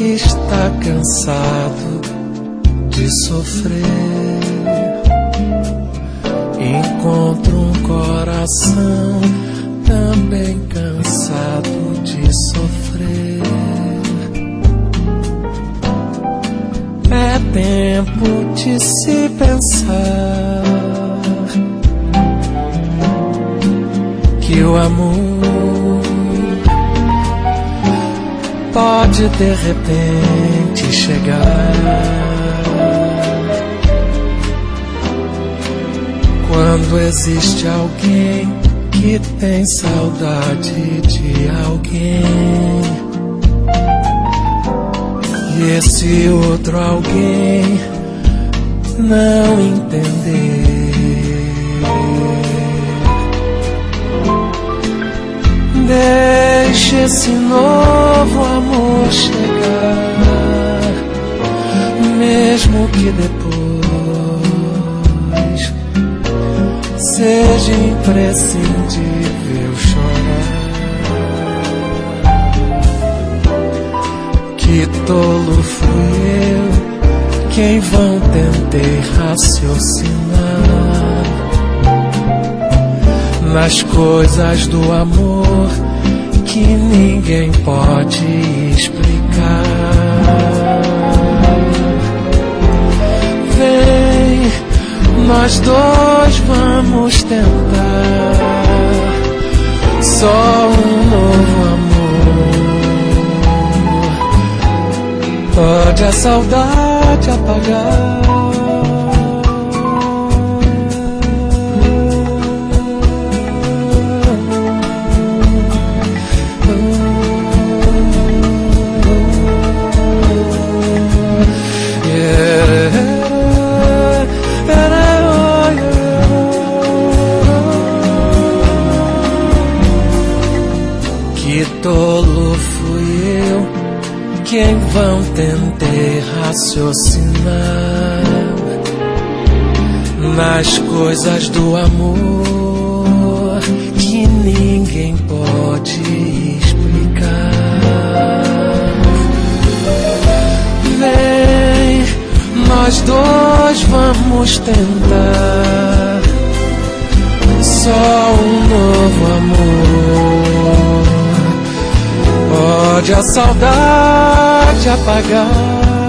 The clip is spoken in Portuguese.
que está cansado de sofrer, encontro um coração também cansado de sofrer. É tempo de se pensar que o amor pode de repente chegar quando existe alguém que tem saudade de alguém. E esse outro alguém não entender. Deixe esse novo amor chegar, mesmo que depois seja imprescindível chorar. Que tolo fui eu, quem vão tentei raciocinar nas coisas do amor que ninguém pode explicar. Vem, nós dois vamos tentar só um novo amor. Pode a saudade apagar. Que tolo fui eu, quem vão tentei raciocinar nas coisas do amor que ninguém pode explicar. Vem, nós dois vamos tentar só um novo amor. Pode a saudade apagar.